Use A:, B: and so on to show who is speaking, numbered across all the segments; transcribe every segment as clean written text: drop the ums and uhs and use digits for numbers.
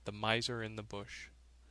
A: The Miser in the Bush.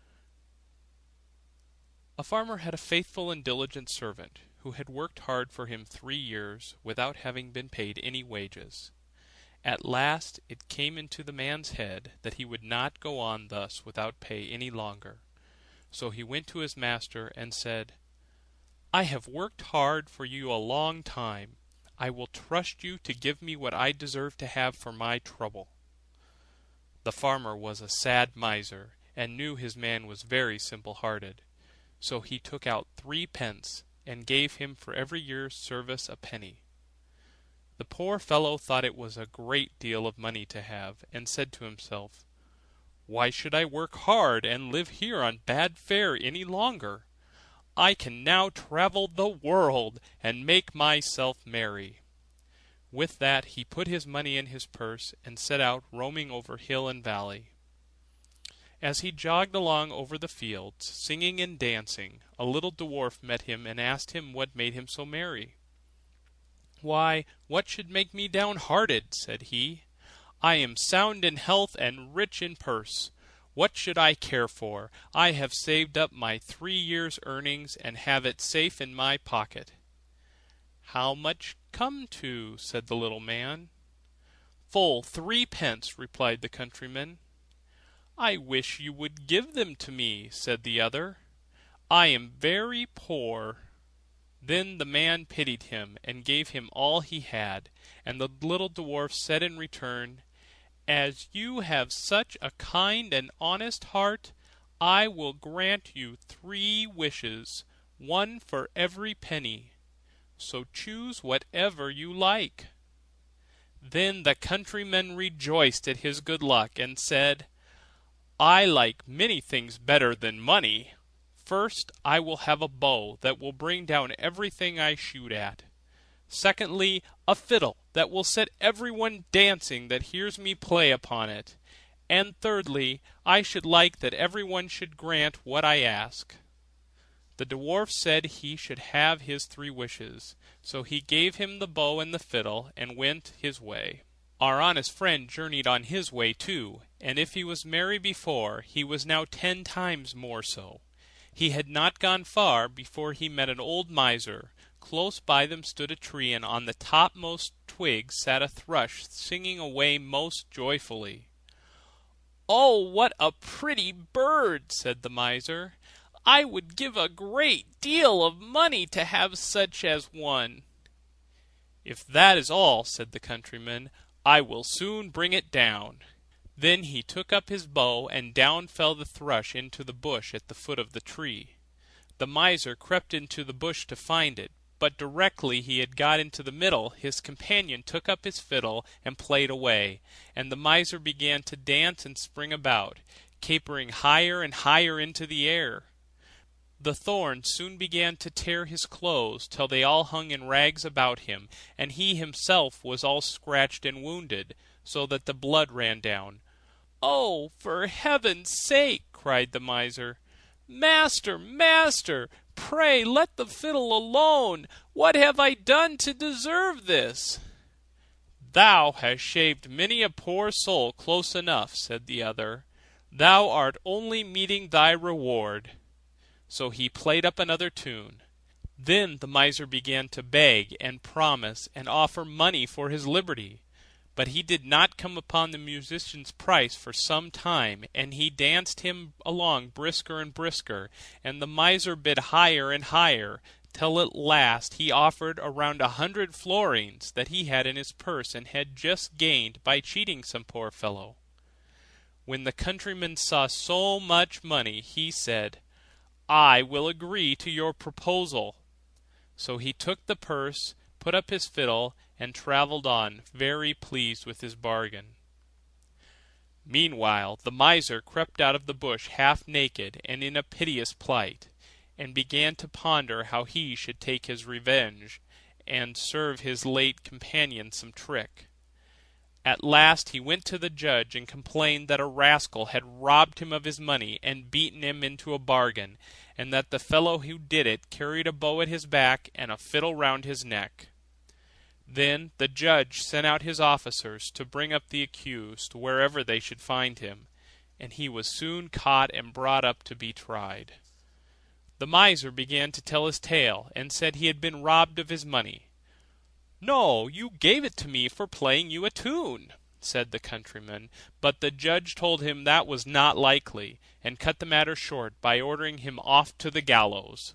A: A farmer had a faithful and diligent servant, who had worked hard for him 3 years, without having been paid any wages. At last it came into the man's head that he would not go on thus without pay any longer. So he went to his master and said, "I have worked hard for you a long time. I will trust you to give me what I deserve to have for my trouble." The farmer was a sad miser, and knew his man was very simple-hearted. So he took out 3 pence, and gave him for every year's service a penny. The poor fellow thought it was a great deal of money to have, and said to himself, "Why should I work hard and live here on bad fare any longer? I can now travel the world, and make myself merry." With that he put his money in his purse, and set out roaming over hill and valley. As he jogged along over the fields, singing and dancing, a little dwarf met him and asked him what made him so merry. "Why, what should make me downhearted?" said he. "I am sound in health and rich in purse. What should I care for? I have saved up my 3 years' earnings, and have it safe in my pocket." "How much come to?" said the little man. "Full 3 pence," replied the countryman. "I wish you would give them to me," said the other. "I am very poor." Then the man pitied him, and gave him all he had, and the little dwarf said in return, "As you have such a kind and honest heart, I will grant you 3 wishes, 1 for every penny. So choose whatever you like." Then the countryman rejoiced at his good luck, and said, "I like many things better than money. First, I will have a bow that will bring down everything I shoot at. Secondly, a fiddle that will set everyone dancing that hears me play upon it. And thirdly, I should like that everyone should grant what I ask." The dwarf said he should have his 3 wishes, so he gave him the bow and the fiddle, and went his way. Our honest friend journeyed on his way too, and if he was merry before, he was now 10 times more so. He had not gone far before he met an old miser. Close by them stood a tree, and on the topmost twig sat a thrush, singing away most joyfully. "Oh, what a pretty bird!" said the miser. "I would give a great deal of money to have such as one." "If that is all," said the countryman, "I will soon bring it down." Then he took up his bow, and down fell the thrush into the bush at the foot of the tree. The miser crept into the bush to find it, but directly he had got into the middle, his companion took up his fiddle and played away, and the miser began to dance and spring about, capering higher and higher into the air. The thorns soon began to tear his clothes, till they all hung in rags about him, and he himself was all scratched and wounded, so that the blood ran down. "Oh, for heaven's sake!" cried the miser. "Master, master, pray let the fiddle alone. What have I done to deserve this?" "Thou hast shaved many a poor soul close enough," said the other. "Thou art only meeting thy reward." So he played up another tune. Then the miser began to beg and promise and offer money for his liberty. But he did not come upon the musician's price for some time, and he danced him along brisker and brisker, and the miser bid higher and higher, till at last he offered around 100 florins that he had in his purse and had just gained by cheating some poor fellow. When the countryman saw so much money, he said, "I will agree to your proposal." So he took the purse, put up his fiddle, and travelled on, very pleased with his bargain. Meanwhile the miser crept out of the bush half naked and in a piteous plight, and began to ponder how he should take his revenge, and serve his late companion some trick. At last he went to the judge and complained that a rascal had robbed him of his money and beaten him into a bargain, and that the fellow who did it carried a bow at his back and a fiddle round his neck. Then the judge sent out his officers to bring up the accused wherever they should find him, and he was soon caught and brought up to be tried. The miser began to tell his tale, and said he had been robbed of his money. "No, you gave it to me for playing you a tune," said the countryman, but the judge told him that was not likely, and cut the matter short by ordering him off to the gallows.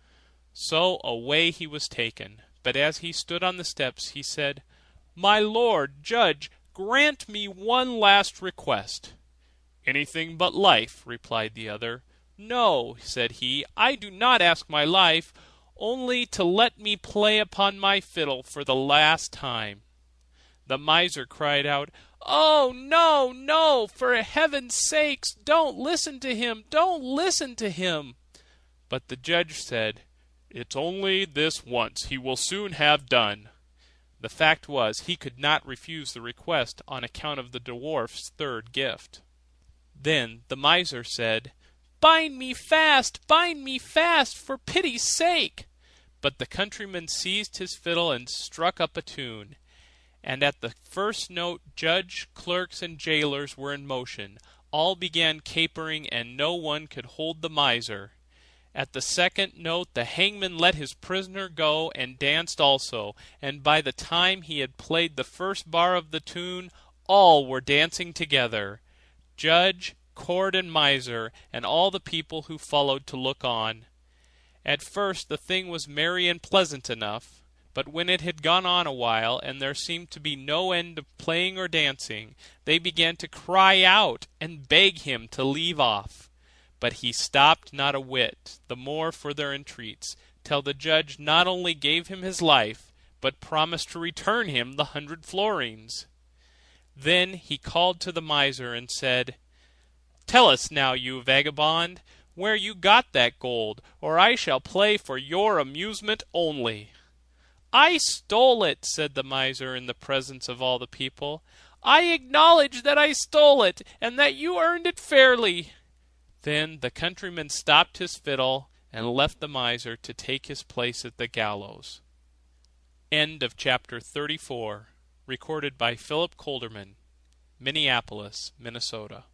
A: So away he was taken, but as he stood on the steps he said, "My lord judge, grant me one last request." "Anything but life," replied the other. "No," said he, "I do not ask my life, only to let me play upon my fiddle for the last time." The miser cried out, "Oh, no, no, for heaven's sake, don't listen to him, don't listen to him." But the judge said, "It's only this once, he will soon have done." The fact was, he could not refuse the request on account of the dwarf's third gift. Then the miser said, bind me fast, for pity's sake." But the countryman seized his fiddle and struck up a tune, and at the first note judge, clerks, and jailers were in motion. All began capering, and no one could hold the miser. At the second note the hangman let his prisoner go, and danced also, and by the time he had played the first bar of the tune, all were dancing together, judge, court, and miser, and all the people who followed to look on. At first the thing was merry and pleasant enough, but when it had gone on a while, and there seemed to be no end of playing or dancing, they began to cry out and beg him to leave off. But he stopped not a whit, the more for their entreats, till the judge not only gave him his life, but promised to return him the 100 florins. Then he called to the miser and said, "Tell us now, you vagabond, where you got that gold, or I shall play for your amusement only." "I stole it," said the miser in the presence of all the people. "I acknowledge that I stole it, and that you earned it fairly." Then the countryman stopped his fiddle and left the miser to take his place at the gallows. End of chapter 34. Recorded by Philip Kolderman, Minneapolis, Minnesota.